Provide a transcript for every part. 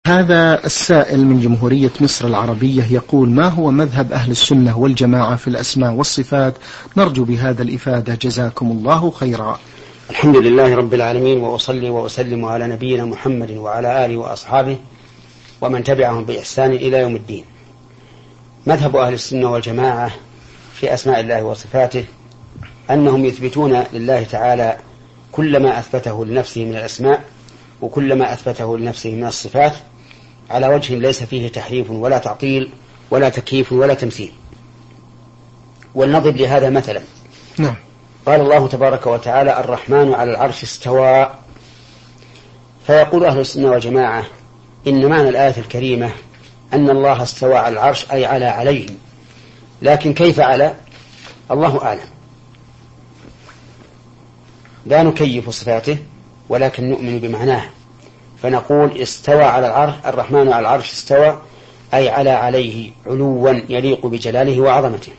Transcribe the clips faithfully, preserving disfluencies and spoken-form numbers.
هذا السائل من جمهورية مصر العربية يقول: ما هو مذهب أهل السنة والجماعة في الأسماء والصفات؟ نرجو بهذا الإفادة، جزاكم الله خيرا. الحمد لله رب العالمين، وأصلي وأسلم على نبينا محمد وعلى آله وأصحابه ومن تبعهم بإحسان إلى يوم الدين. مذهب أهل السنة والجماعة في أسماء الله وصفاته أنهم يثبتون لله تعالى كل ما أثبته لنفسه من الأسماء وكل ما أثبته لنفسه من الصفات على وجه ليس فيه تحريف ولا تعطيل ولا تكييف ولا تمثيل. ولنضرب لهذا مثلا. نعم. قال الله تبارك وتعالى: الرحمن على العرش استوى. فيقول أهل السنة والجماعة إن معنى الآية الكريمة أن الله استوى على العرش أي على عليه، لكن كيف على؟ الله أعلم. لا نكيف صفاته ولكن نؤمن بمعناه، فنقول استوى على العرش، الرحمن على العرش استوى أي على عليه علوا يليق بجلاله وعظمته.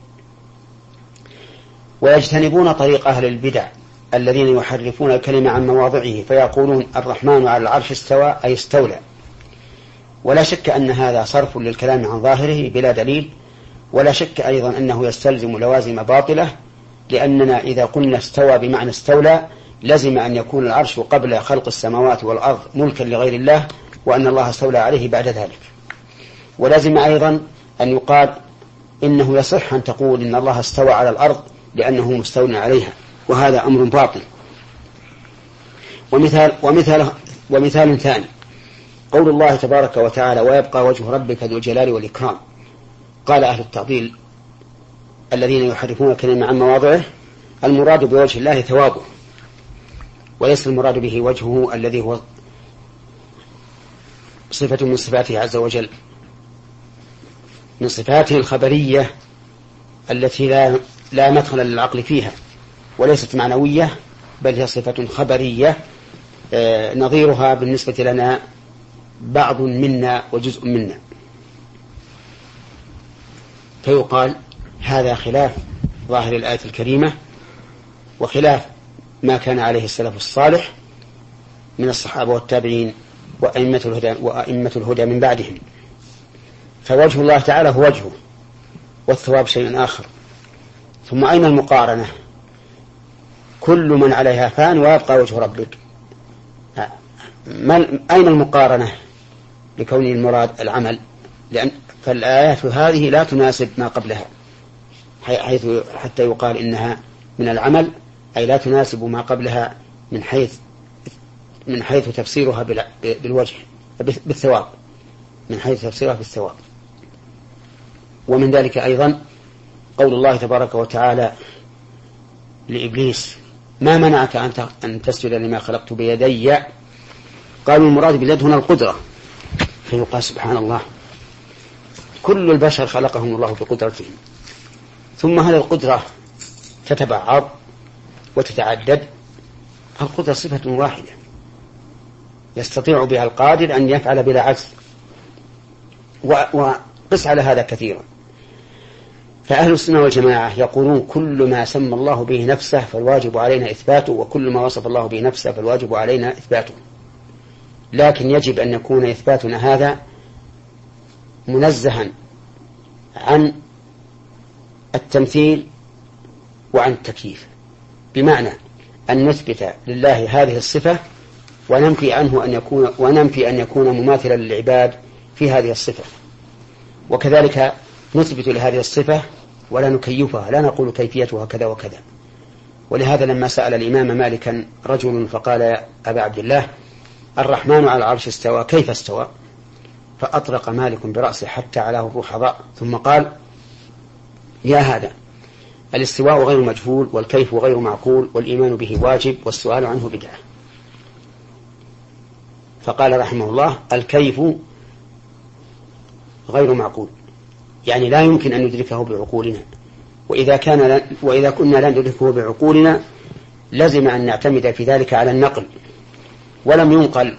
ويجتنبون طريق أهل البدع الذين يحرفون الكلمة عن مواضعه فيقولون الرحمن على العرش استوى أي استولى. ولا شك أن هذا صرف للكلام عن ظاهره بلا دليل، ولا شك أيضا أنه يستلزم لوازم باطلة، لأننا إذا قلنا استوى بمعنى استولى لزم أن يكون العرش قبل خلق السماوات والأرض ملكا لغير الله، وأن الله استولى عليه بعد ذلك. ولازم أيضا أن يقال إنه يصح أن تقول إن الله استوى على الأرض لأنه مستولى عليها، وهذا أمر باطل. ومثال, ومثال, ومثال ثاني قول الله تبارك وتعالى: ويبقى وجه ربك ذو الجلال والإكرام. قال أهل التعطيل الذين يحرفون الكلمة عن مواضعه: المراد بوجه الله ثوابه، وليس المراد به وجهه الذي هو صفة من صفاته عز وجل، من صفاته الخبرية التي لا, لا مدخل للعقل فيها، وليست معنوية بل هي صفة خبرية. آه نظيرها بالنسبة لنا بعض منا وجزء منا، فيقال هذا خلاف ظاهر الآية الكريمة وخلاف ما كان عليه السلف الصالح من الصحابة والتابعين وأئمة الهدى, وأئمة الهدى من بعدهم. فوجه الله تعالى هو وجهه، والثواب شيء آخر. ثم أين المقارنة؟ كل من عليها فان ويبقى وجه ربك. أين المقارنة لكون المراد العمل؟ لأن فالآيات هذه لا تناسب ما قبلها، حيث حتى يقال إنها من العمل، أي لا تناسب ما قبلها من حيث من حيث تفسيرها بالوجه بالثواب، من حيث تفسيرها بالثواب. ومن ذلك أيضا قول الله تبارك وتعالى لإبليس: ما منعك أن تسجد لما خلقت بيدي؟ قالوا المراد باليد هنا القدرة، فيقال سبحان الله، كل البشر خلقهم الله بقدرتهم، ثم هذه القدرة تتبعض وتتعدد. القدرة صفة واحدة يستطيع بها القادر أن يفعل بلا عجز، وقس على هذا كثيرا. فأهل السنة والجماعة يقولون كل ما سمى الله به نفسه فالواجب علينا إثباته، وكل ما وصف الله به نفسه فالواجب علينا إثباته، لكن يجب أن يكون إثباتنا هذا منزها عن التمثيل وعن التكييف، بمعنى أن نثبت لله هذه الصفة وننفي عنه أن يكون وننفي أن يكون مماثلا للعباد في هذه الصفة، وكذلك نثبت لهذه الصفة ولا نكيفها، لا نقول كيفيتها كذا وكذا. ولهذا لما سأل الإمام مالكا رجل فقال: يا أبا عبد الله، الرحمن على العرش استوى، كيف استوى؟ فأطرق مالك برأسه حتى علاه الرحضاء، ثم قال: يا هذا، الاستواء غير مجهول، والكيف غير معقول، والإيمان به واجب، والسؤال عنه بدعة. فقال رحمه الله: الكيف غير معقول، يعني لا يمكن أن ندركه بعقولنا، وإذا كان وإذا كنا لا ندركه بعقولنا لازم أن نعتمد في ذلك على النقل، ولم ينقل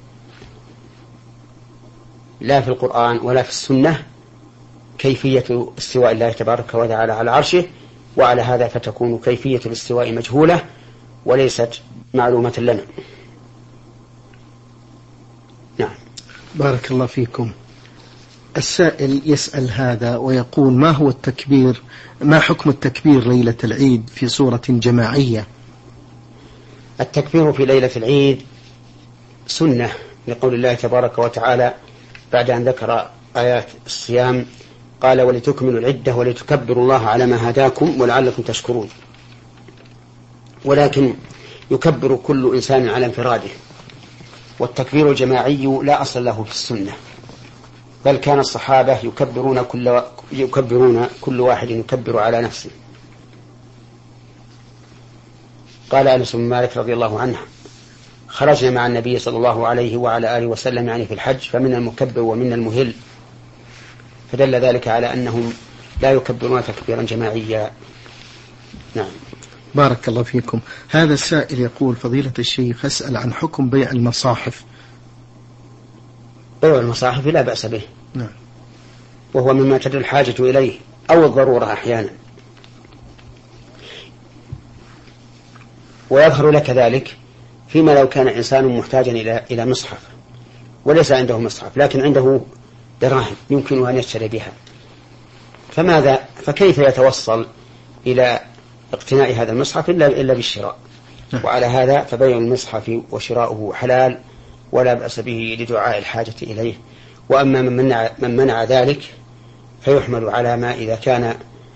لا في القرآن ولا في السنة كيفية استواء الله تبارك وتعالى على عرشه، وعلى هذا فتكون كيفية الاستواء مجهولة وليست معلومة لنا. نعم. بارك الله فيكم. السائل يسأل هذا ويقول: ما هو التكبير ما حكم التكبير ليلة العيد في صورة جماعية؟ التكبير في ليلة العيد سنة لقول الله تبارك وتعالى بعد أن ذكر آيات الصيام قال: ولتكملوا العدة ولتكبروا الله على ما هداكم ولعلكم تشكرون. ولكن يكبر كل إنسان على انفراده، والتكبير الجماعي لا أصل له في السنة، بل كان الصحابة يكبرون كل, يكبرون كل واحد يكبر على نفسه. قال أنس بن مالك رضي الله عنه: خرجنا مع النبي صلى الله عليه وعلى آله وسلم يعني في الحج، فمن المكبر ومن المهل، فدل ذلك على أنهم لا يكبرون تكبيرا جماعيا. نعم. بارك الله فيكم. هذا السائل يقول: فضيلة الشيخ، أسأل عن حكم بيع المصاحف. بيع المصاحف لا بأس به، نعم، وهو مما تدل الحاجة إليه أو الضرورة أحيانا، ويظهر لك ذلك فيما لو كان إنسان محتاجا إلى إلى مصحف وليس عنده مصحف لكن عنده دراهم يمكن أن يشتري بها، فماذا فكيف يتوصل إلى اقتناء هذا المصحف إلا إلا بالشراء؟ وعلى هذا فبيع المصحف وشراؤه حلال ولا بأس به لدعاء الحاجة إليه. وأما من منع, من منع ذلك فيحمل على ما إذا كان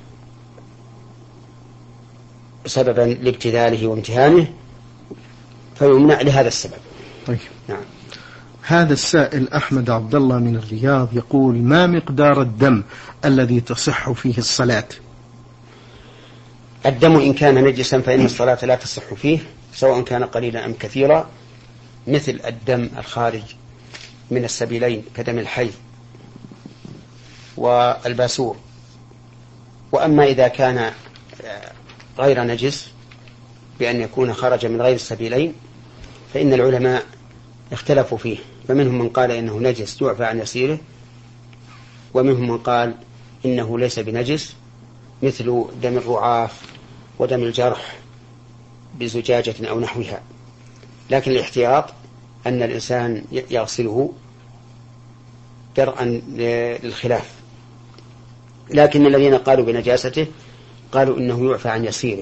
سببا لابتذاله وامتهانه فيمنع لهذا السبب. طيب. نعم. هذا السائل أحمد عبد الله من الرياض يقول: ما مقدار الدم الذي تصح فيه الصلاة؟ الدم إن كان نجسا فإن الصلاة لا تصح فيه، سواء كان قليلا أم كثيرا، مثل الدم الخارج من السبيلين كدم الحي والباسور. وأما إذا كان غير نجس بأن يكون خرج من غير السبيلين فإن العلماء اختلفوا فيه، فمنهم من قال إنه نجس يعفى عن يسيره، ومنهم من قال إنه ليس بنجس، مثل دم الرعاف ودم الجرح بزجاجة أو نحوها. لكن الاحتياط أن الإنسان يغسله درءا للخلاف. لكن الذين قالوا بنجاسته قالوا إنه يعفى عن يسيره،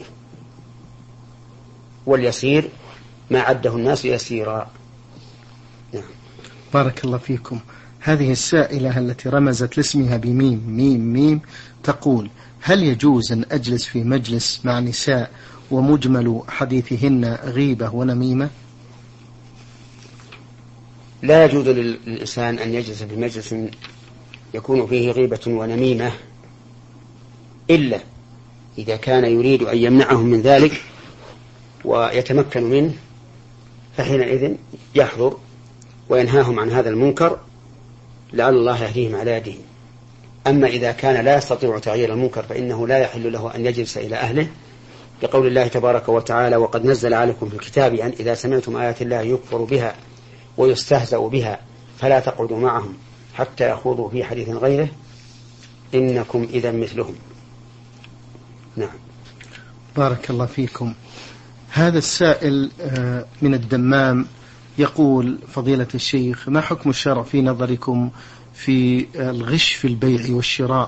واليسير ما عده الناس يسيرا. نعم. بارك الله فيكم. هذه السائلة التي رمزت لاسمها بميم ميم ميم تقول: هل يجوز أن أجلس في مجلس مع نساء ومجمل حديثهن غيبة ونميمة؟ لا يجوز للإنسان أن يجلس في مجلس يكون فيه غيبة ونميمة إلا إذا كان يريد أن يمنعهم من ذلك ويتمكن منه، فحينئذ يحضر وينهاهم عن هذا المنكر لعل الله يهديهم على يده. أما إذا كان لا يستطيع تغيير المنكر فإنه لا يحل له أن يجلس إلى أهله، لقول الله تبارك وتعالى: وقد نزل عليكم في الكتاب أن إذا سمعتم آيات الله يكفر بها ويستهزأ بها فلا تقعدوا معهم حتى يخوضوا في حديث غيره إنكم إذا مثلهم. نعم. بارك الله فيكم. هذا السائل من الدمام يقول: فضيلة الشيخ، ما حكم الشرع في نظركم في الغش في البيع والشراء؟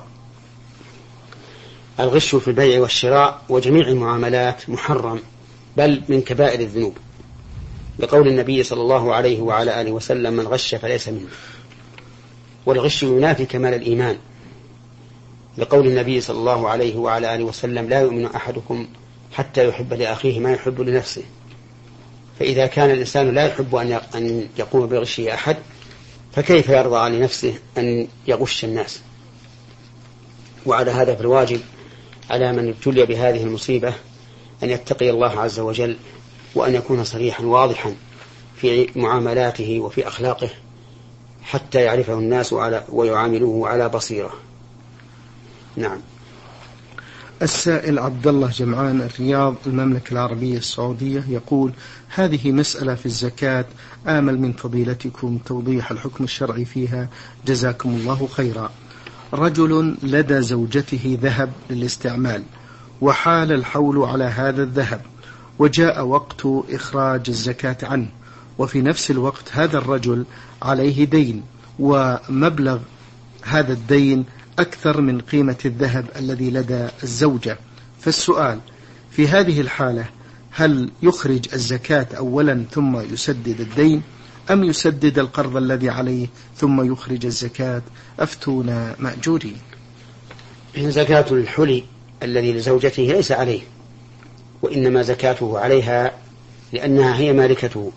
الغش في البيع والشراء وجميع المعاملات محرم، بل من كبائر الذنوب، لقول النبي صلى الله عليه وعلى آله وسلم: من غش فليس منه. والغش ينافي كمال الإيمان، لقول النبي صلى الله عليه وعلى آله وسلم: لا يؤمن أحدكم حتى يحب لأخيه ما يحب لنفسه. فإذا كان الإنسان لا يحب أن يقوم بغشه أحد فكيف يرضى لنفسه أن يغش الناس؟ وعلى هذا فالواجب على من ابتلي بهذه المصيبة أن يتقي الله عز وجل، وأن يكون صريحا واضحا في معاملاته وفي أخلاقه حتى يعرفه الناس ويعاملوه على بصيرة. نعم. السائل عبد الله جمعان الرياض المملكة العربية السعودية يقول: هذه مسألة في الزكاة، آمل من فضيلتكم توضيح الحكم الشرعي فيها جزاكم الله خيرا. رجل لدى زوجته ذهب للاستعمال وحال الحول على هذا الذهب وجاء وقت إخراج الزكاة عنه، وفي نفس الوقت هذا الرجل عليه دين ومبلغ هذا الدين أكثر من قيمة الذهب الذي لدى الزوجة. فالسؤال في هذه الحالة هل يخرج الزكاة أولا ثم يسدد الدين، أم يسدد القرض الذي عليه ثم يخرج الزكاة؟ أفتونا مأجورين. زكاة الحلي الذي لزوجته ليس عليه، وإنما زكاته عليها لأنها هي مالكته،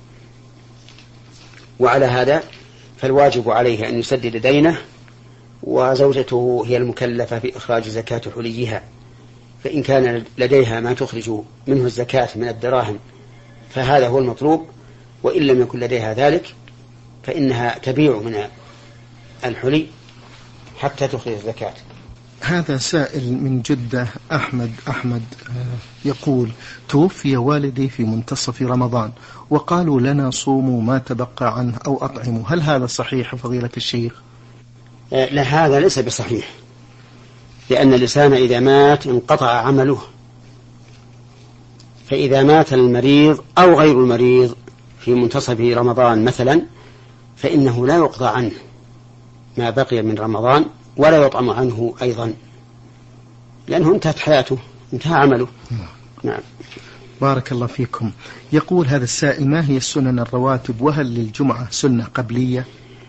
وعلى هذا فالواجب عليه أن يسدد دينه، وزوجته هي المكلفة بإخراج زكاة حليها. فإن كان لديها ما تخرج منه الزكاة من الدراهم فهذا هو المطلوب، وإن لم يكن لديها ذلك فإنها تبيع من الحلي حتى تخرج الزكاة. هذا سائل من جدة أحمد أحمد يقول: توفي والدي في منتصف رمضان وقالوا لنا صوموا ما تبقى عنه أو أطعموا، هل هذا صحيح فضيلة الشيخ؟ لا، هذا ليس بصحيح، لأن الإنسان إذا مات انقطع عمله، فإذا مات المريض أو غير المريض في منتصف رمضان مثلا فإنه لا يقضى عنه ما بقي من رمضان ولا يطعم عنه أيضا، لأنه انتهت حياته، انتهى عمله. نعم. بارك الله فيكم. يقول هذا السائل: ما هي السنن الرواتب، وهل للجمعة سنة قبلية؟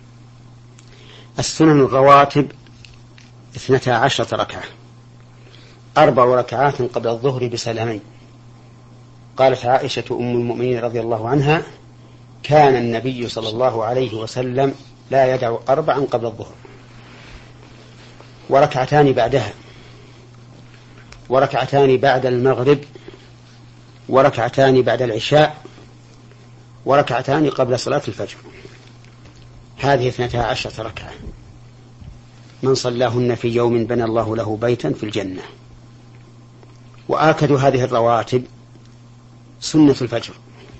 السنن الرواتب اثنتا عشرة ركعة، أربع ركعات قبل الظهر بسلامين. قالت عائشة أم المؤمنين رضي الله عنها: كان النبي صلى الله عليه وسلم لا يدع أربعا قبل الظهر، وركعتان بعدها، وركعتان بعد المغرب، وركعتان بعد العشاء، وركعتان قبل صلاة الفجر. هذه اثنتا عشرة ركعة، من صلاهن في يوم بنى الله له بيتا في الجنة. وآكد هذه الرواتب سنة الفجر،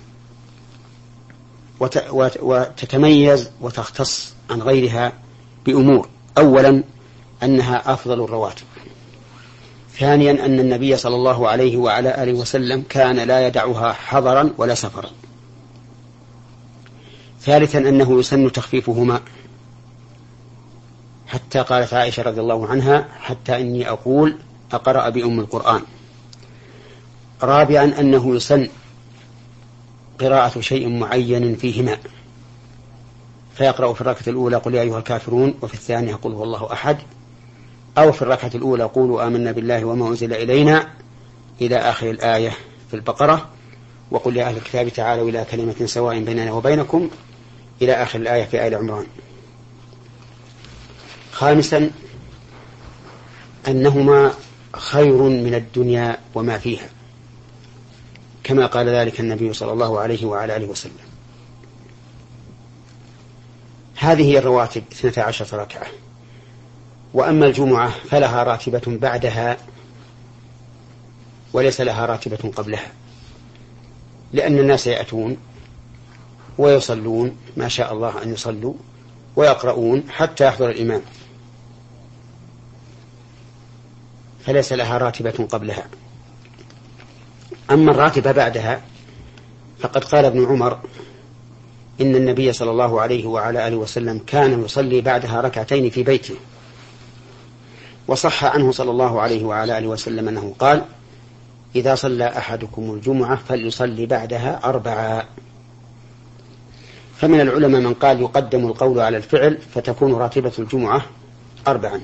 وتتميز وتختص عن غيرها بأمور: أولا أنها أفضل الرواتب، ثانيا أن النبي صلى الله عليه وعلى آله وسلم كان لا يدعها حضرا ولا سفرا، ثالثا أنه يسن تخفيفهما، حتى قالت عائشة رضي الله عنها: حتى إني أقول أقرأ بأم القرآن. رابعا أنه يسن قراءة شيء معين فيهما، فيقرأ في الركعة الأولى قل يا أيها الكافرون، وفي الثانية قل هو الله أحد، أو في الركعة الأولى قولوا آمنا بالله وما أنزل إلينا إلى آخر الآية في البقرة، وقل يا أهل الكتاب تعالوا إلى كلمة سواء بيننا وبينكم إلى آخر الآية في آل عمران. خامسا أنهما خير من الدنيا وما فيها، كما قال ذلك النبي صلى الله عليه وعلى آله وسلم. هذه هي الرواتب اثنتا عشرة ركعة. وأما الجمعة فلها راتبة بعدها وليس لها راتبة قبلها، لأن الناس يأتون ويصلون ما شاء الله أن يصلوا ويقرؤون حتى يحضر الإمام، فليس لها راتبة قبلها. أما الراتبة بعدها فقد قال ابن عمر إن النبي صلى الله عليه وعلى آله وسلم كان يصلي بعدها ركعتين في بيته، وصح عنه صلى الله عليه وعلى آله وسلم أنه قال: إذا صلى أحدكم الجمعة فليصلي بعدها أربعا. فمن العلماء من قال يقدم القول على الفعل فتكون راتبة الجمعة أربعا،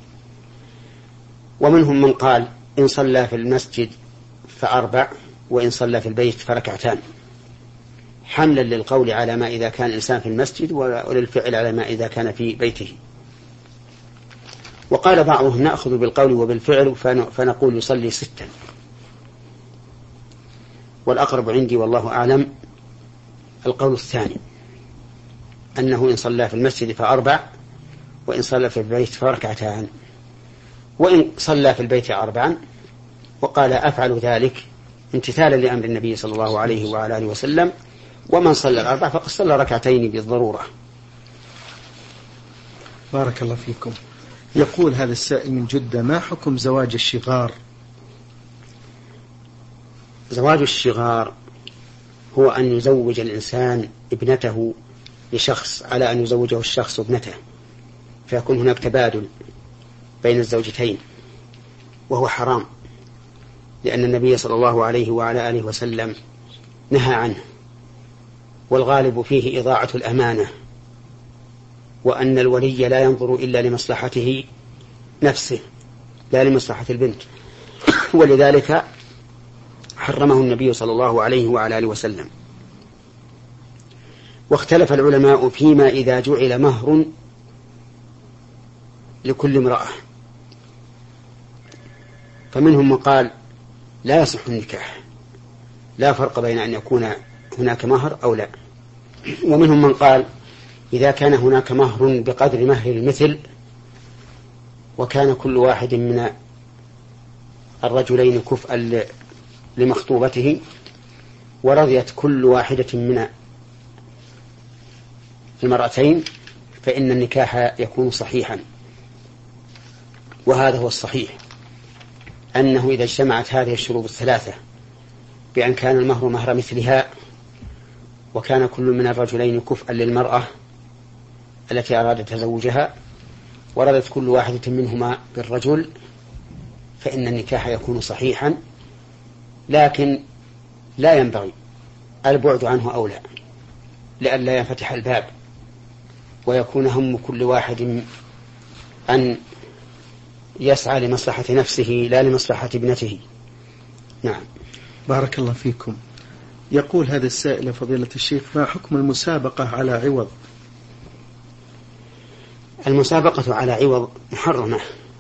ومنهم من قال إن صلى في المسجد فأربع، وإن صلى في البيت فركعتان، حملا للقول على ما إذا كان الإنسان في المسجد وللفعل على ما إذا كان في بيته. وقال بعضهم نأخذ بالقول وبالفعل فنقول يصلي ستا، والأقرب عندي والله أعلم القول الثاني، أنه إن صلى في المسجد فأربع، وإن صلى في البيت فركعتان، وإن صلى في البيت أربعا وقال أفعل ذلك امتثالا لأمر النبي صلى الله عليه وعلى آله وسلم، ومن صلى الأربع فقد صلى ركعتين بالضرورة. بارك الله فيكم. يقول هذا السائل من جدة: ما حكم زواج الشغار؟ زواج الشغار هو أن يزوج الإنسان ابنته لشخص على أن يزوجه الشخص ابنته، فيكون هناك تبادل بين الزوجتين، وهو حرام، لأن النبي صلى الله عليه وعلى آله وسلم نهى عنه، والغالب فيه إضاعة الأمانة، وأن الولي لا ينظر إلا لمصلحته نفسه لا لمصلحة البنت، ولذلك حرمه النبي صلى الله عليه وعلى آله وسلم. واختلف العلماء فيما إذا جعل مهر لكل امرأة، فمنهم من قال لا يصح النكاح، لا فرق بين أن يكون هناك مهر أو لا، ومنهم من قال إذا كان هناك مهر بقدر مهر المثل، وكان كل واحد من الرجلين كفءا لمخطوبته، ورضيت كل واحدة من المرأتين، فإن النكاح يكون صحيحا. وهذا هو الصحيح، أنه إذا اجتمعت هذه الشروط الثلاثة بأن كان المهر مهر مثلها، وكان كل من الرجلين كفءا للمرأة التي أرادت تزوجها، ورضت كل واحدة منهما بالرجل، فإن النكاح يكون صحيحا، لكن لا ينبغي البعد عنه أولى، لئلا ينفتح الباب ويكون هم كل واحد أن يسعى لمصلحة نفسه لا لمصلحة ابنته. نعم. بارك الله فيكم. يقول هذا السائل فضيلة الشيخ: ما حكم المسابقة على عوض؟ المسابقة على عوض محرمة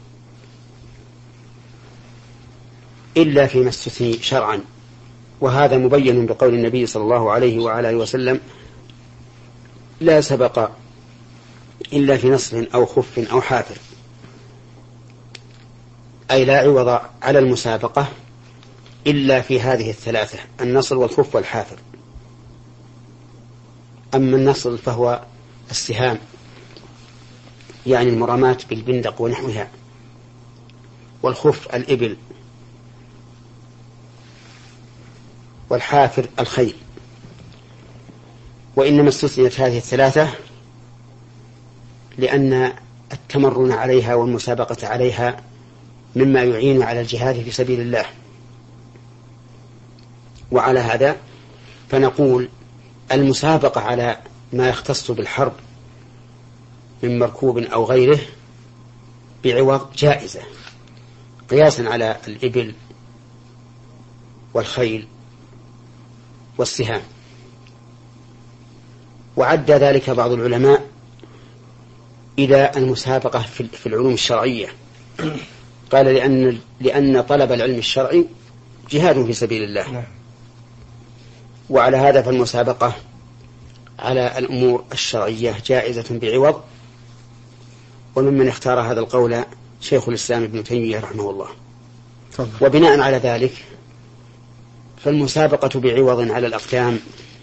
إلا فيما استثني شرعا، وهذا مبين بقول النبي صلى الله عليه وعلى آله وسلم: لا سبق إلا في نصر أو خف أو حافر، أي لا عوض على المسابقة إلا في هذه الثلاثة: النصر والخف والحافر. أما النصر فهو السهام، يعني المرامات بالبندق ونحوها، والخف الإبل، والحافر الخيل. وإنما استثنيت هذه الثلاثة لأن التمرن عليها والمسابقة عليها مما يعين على الجهاد في سبيل الله. وعلى هذا فنقول المسابقة على ما يختص بالحرب من مركوب أو غيره بعوض جائزة، قياسا على الإبل والخيل والسهام. وعد ذلك بعض العلماء إلى المسابقة في العلوم الشرعية، قال لأن, لأن طلب العلم الشرعي جهاد في سبيل الله. وعلى هذا فالمسابقة على الأمور الشرعية جائزة بعوض. وممن اختار هذا القول شيخ الإسلام ابن تيمية رحمه الله. وبناء على ذلك فالمسابقة بعوض على الأقدام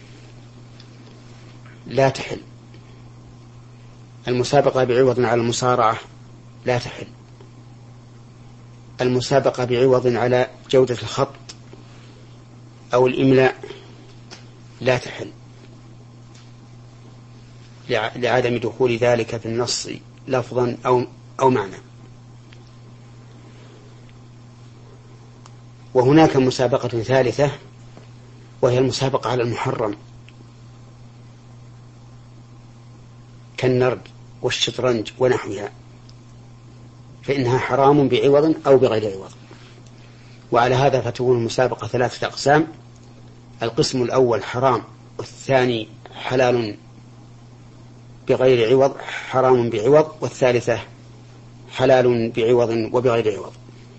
لا تحل، المسابقة بعوض على المصارعة لا تحل، المسابقة بعوض على جودة الخط أو الإملاء لا تحل، لعدم دخول ذلك في النص لفظا أو, أو معنى. وهناك مسابقة ثالثة وهي المسابقة على المحرم كالنرد والشطرنج ونحوها، فإنها حرام بعوض أو بغير عوض. وعلى هذا فتكون المسابقة ثلاثة أقسام: القسم الأول حرام، والثاني حلال بغير عوض حرام بعوض، والثالثة حلال بعوض وبغير عوض.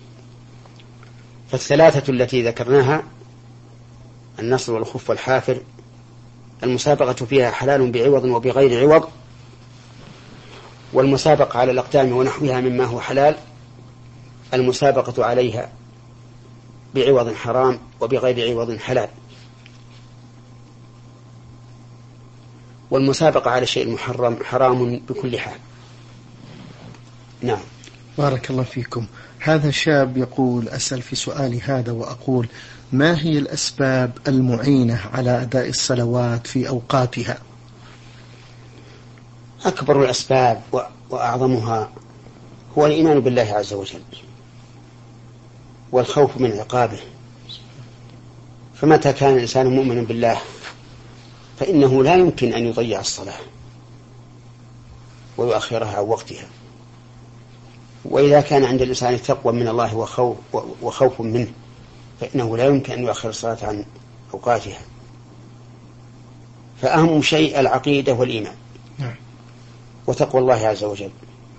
فالثلاثة التي ذكرناها النصر والخف والحافر المسابقة فيها حلال بعوض وبغير عوض، والمسابقة على الأقدام ونحوها مما هو حلال المسابقة عليها بعوض حرام وبغير عوض حلال. والمسابقة على الشيء المحرم حرام بكل حال. نعم. بارك الله فيكم. هذا شاب يقول: أسأل في سؤالي هذا وأقول: ما هي الأسباب المعينة على أداء الصلوات في أوقاتها؟ أكبر الأسباب وأعظمها هو الإيمان بالله عز وجل والخوف من عقابه. فمتى كان الإنسان مؤمنا بالله فإنه لا يمكن أن يضيع الصلاة ويؤخرها عن وقتها. وإذا كان عند الإنسان تقوى من الله وخوف, وخوف منه فإنه لا يمكن أن يؤخر الصلاة عن أوقاتها. فأهم شيء العقيدة والإيمان وتقوى الله عز وجل.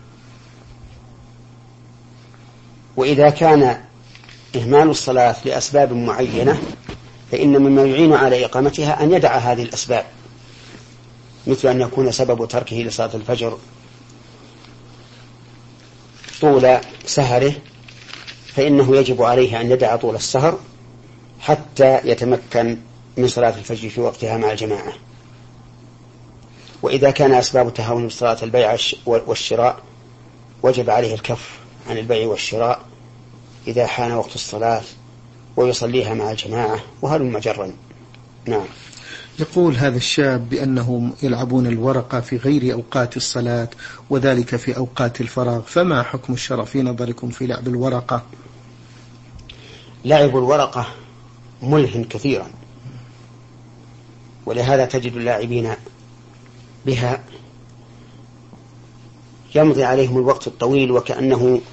وإذا كان إهمال الصلاة لأسباب معينة فإن مما يعين على إقامتها أن يدع هذه الأسباب، مثل أن يكون سبب تركه لصلاة الفجر طول سهره فإنه يجب عليه أن يدع طول السهر حتى يتمكن من صلاة الفجر في وقتها مع الجماعة. وإذا كان أسباب تهاون بصلاة البيع والشراء وجب عليه الكف عن البيع والشراء إذا حان وقت الصلاة ويصليها مع الجماعة وهل مجرا. نعم. يقول هذا الشاب بأنهم يلعبون الورقة في غير أوقات الصلاة وذلك في أوقات الفراغ، فما حكم الشرع في نظركم في لعب الورقة؟ لعب الورقة ملهٍ كثيرا، ولهذا تجد اللاعبين بها يمضي عليهم الوقت الطويل وكأنه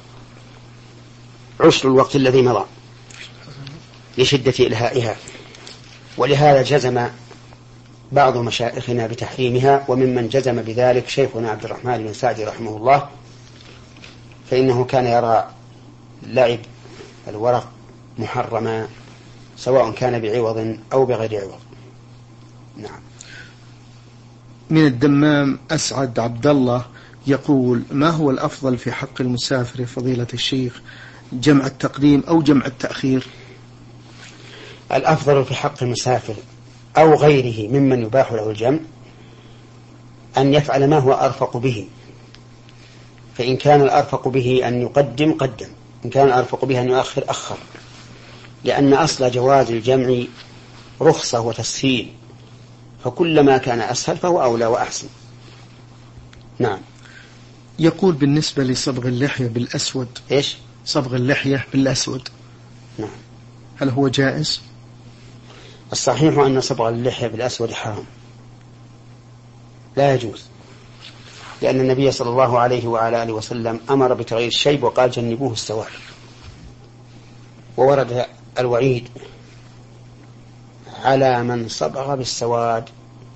عشر الوقت الذي مضى لشدة إلهائها. ولهذا جزم بعض مشايخنا بتحريمها، وممن جزم بذلك شيخنا عبد الرحمن بن سعدي رحمه الله، فإنه كان يرى لعب الورق محرما سواء كان بعوض أو بغير عوض. نعم. من الدمام أسعد عبد الله يقول: ما هو الأفضل في حق المسافر فضيلة الشيخ، جمع التقديم أو جمع التأخير؟ الأفضل في حق المسافر أو غيره ممن يباح له الجمع أن يفعل ما هو أرفق به، فإن كان الأرفق به أن يقدم قدم، إن كان الأرفق به أن يؤخر أخر، لأن أصل جواز الجمع رخصة وتسهيل، فكلما كان أسهل فهو أولى وأحسن. نعم. يقول بالنسبة لصبغ اللحية بالأسود، إيش؟ صبغ اللحية بالأسود، نعم، هل هو جائز؟ الصحيح أن صبغ اللحية بالأسود حرام، لا يجوز، لأن النبي صلى الله عليه وعلى آله وسلم أمر بتغيير الشيب وقال جنبوه السواد، وورد الوعيد على من صبغ بالسواد.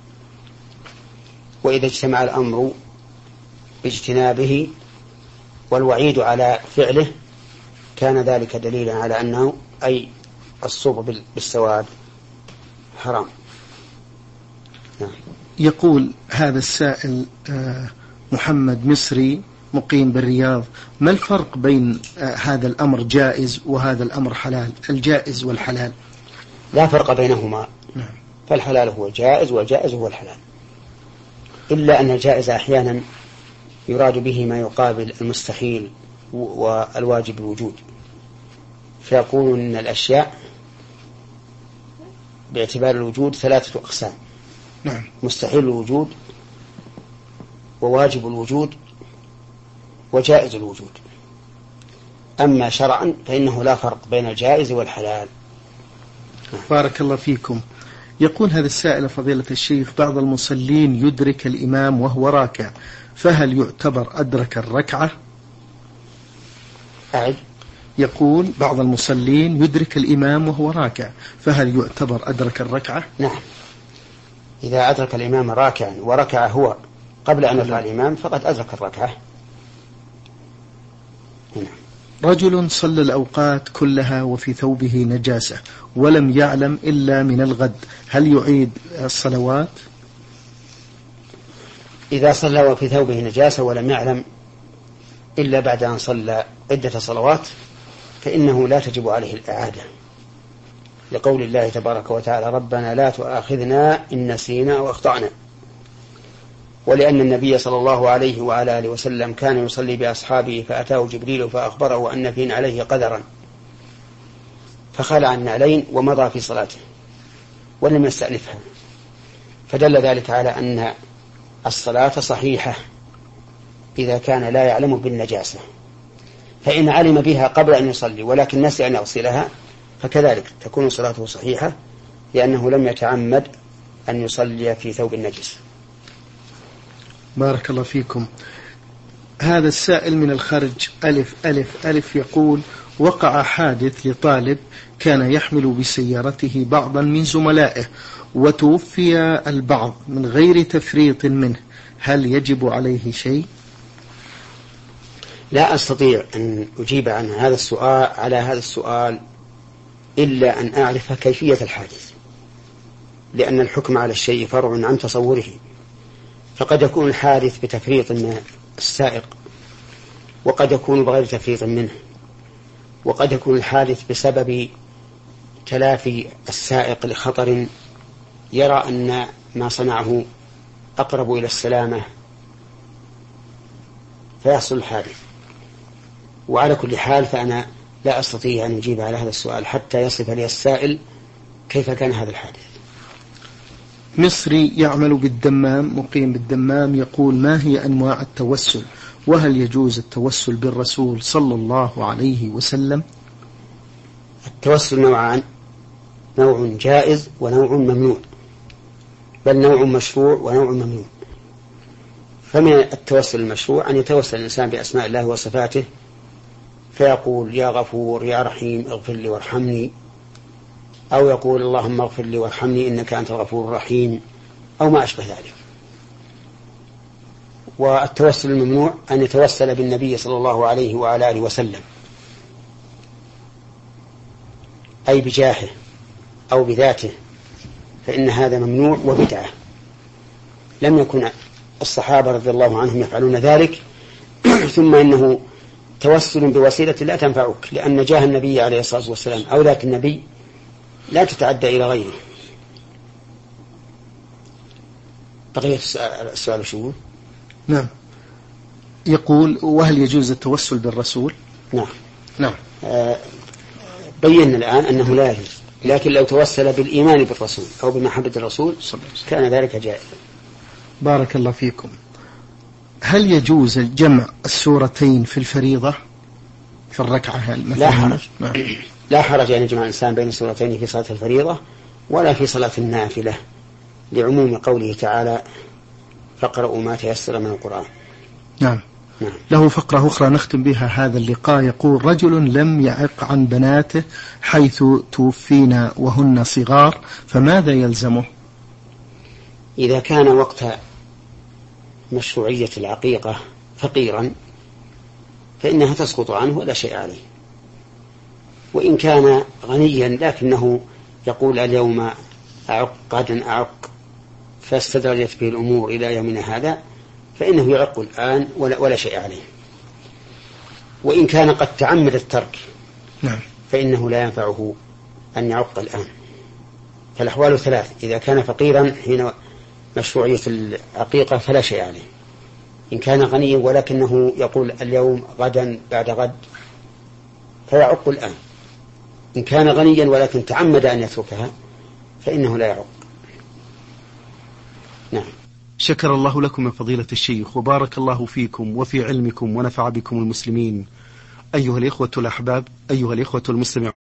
وإذا اجتمع الأمر باجتنابه والوعيد على فعله كان ذلك دليلا على أنه أي الصبغ بالسواد حرام. نعم. يقول هذا السائل محمد مصري مقيم بالرياض: ما الفرق بين هذا الأمر جائز وهذا الأمر حلال، الجائز والحلال؟ لا فرق بينهما. نعم. فالحلال هو الجائز والجائز هو الحلال، إلا أن الجائز أحيانا يراد به ما يقابل المستحيل والواجب الوجود، فيقولون إن الأشياء باعتبار الوجود ثلاثة أقسام: نعم. مستحيل الوجود وواجب الوجود وجائز الوجود. أما شرعا فإنه لا فرق بين الجائز والحلال. بارك الله فيكم. يقول هذا السائل فضيلة الشيخ: بعض المصلين يدرك الإمام وهو راكع، فهل يعتبر أدرك الركعة؟ أعد. يقول بعض المصلين يدرك الإمام وهو راكع، فهل يعتبر أدرك الركعة؟ نعم، إذا أدرك الإمام راكعا وركع هو قبل أن يركع الإمام فقد أدرك الركعة. نعم. رجل صلى الأوقات كلها وفي ثوبه نجاسة ولم يعلم إلا من الغد، هل يعيد الصلوات؟ إذا صلى وفي ثوبه نجاسة ولم يعلم إلا بعد أن صلى عدة صلوات فإنه لا تجب عليه الإعادة، لقول الله تبارك وتعالى: ربنا لا تؤاخذنا إن نسينا أو أخطأنا. ولأن النبي صلى الله عليه وعلى آله وسلم كان يصلي بأصحابه فأتاه جبريل فأخبره أن فيه عليه قدرا، فخلع النعلين ومضى في صلاته ولم يستأنفها، فدل ذلك على أن الصلاة صحيحة إذا كان لا يعلم بالنجاسة، فإن علم بها قبل أن يصلي ولكن نسي أن يغسلها فكذلك تكون صلاته صحيحة، لأنه لم يتعمد أن يصلي في ثوب النجس. بارك الله فيكم. هذا السائل من الخرج ألف ألف ألف يقول: وقع حادث لطالب كان يحمل بسيارته بعضا من زملائه وتوفي البعض من غير تفريط منه، هل يجب عليه شيء؟ لا أستطيع أن أجيب عن هذا السؤال على هذا السؤال إلا أن أعرف كيفية الحادث، لأن الحكم على الشيء فرع عن تصوره، فقد يكون الحادث بتفريط من السائق، وقد يكون بغير تفريط منه، وقد يكون الحادث بسبب تلافي السائق لخطر يرى أن ما صنعه أقرب إلى السلامة فيحصل الحادث. وعلى كل حال فأنا لا أستطيع أن أجيب على هذا السؤال حتى يصف لي السائل كيف كان هذا الحادث. مصري يعمل بالدمام مقيم بالدمام يقول: ما هي أنواع التوسل؟ وهل يجوز التوسل بالرسول صلى الله عليه وسلم؟ التوسل نوعان: نوع جائز ونوع ممنوع، بل نوع مشروع ونوع ممنوع. فمن التوسل المشروع أن يتوسل الإنسان بأسماء الله وصفاته فيقول: يا غفور يا رحيم اغفر لي وارحمني، أو يقول: اللهم اغفر لي وارحمني إنك أنت الغفور الرحيم، أو ما أشبه ذلك. والتوسل الممنوع أن يتوسل بالنبي صلى الله عليه وعلى آله وسلم، أي بجاهه أو بذاته، فإن هذا ممنوع وبدعة. لم يكن الصحابة رضي الله عنهم يفعلون ذلك. ثم إنه توسل بوسيلة لا تنفعك، لأن جاه النبي عليه الصلاة والسلام أو ذات النبي لا تتعدى إلى غيره. بقية السؤال شو؟ نعم، يقول: وهل يجوز التوسل بالرسول؟ نعم نعم. آه بينا الآن أنه لا يجوز، لكن لو توسل بالإيمان بالرسول أو بمحبة الرسول كان ذلك جائزا. بارك الله فيكم. هل يجوز جمع السورتين في الفريضة في الركعة المثلا؟ لا حرج. نعم. لا حرج أن يجمع الإنسان بين السورتين في صلاة الفريضة ولا في صلاة النافلة، لعموم قوله تعالى: فاقرؤوا ما تيسر من القرآن. نعم. نعم. له فقرة أخرى نختم بها هذا اللقاء، يقول: رجل لم يعق عن بناته حيث توفينا وهن صغار، فماذا يلزمه؟ إذا كان وقت مشروعية العقيقة فقيرا فإنها تسقط عنه ولا شيء عليه، وإن كان غنيا لكنه يقول: اليوم أعق غدا أعق، فاستدرجت به الأمور إلى يومنا هذا، فإنه يعق الآن ولا, ولا شيء عليه. وإن كان قد تعمد الترك نعم. فإنه لا ينفعه أن يعق الآن. فالأحوال ثلاث: إذا كان فقيرا حين مشروعية العقيقة فلا شيء عليه، إن كان غنيا ولكنه يقول اليوم غدا بعد غد فيعق الآن، إن كان غنيا ولكن تعمد أن يتركها فإنه لا يعق. نعم. شكر الله لكم يا فضيلة الشيخ، وبارك الله فيكم وفي علمكم ونفع بكم المسلمين. أيها الإخوة الأحباب، أيها الإخوة المسلمين.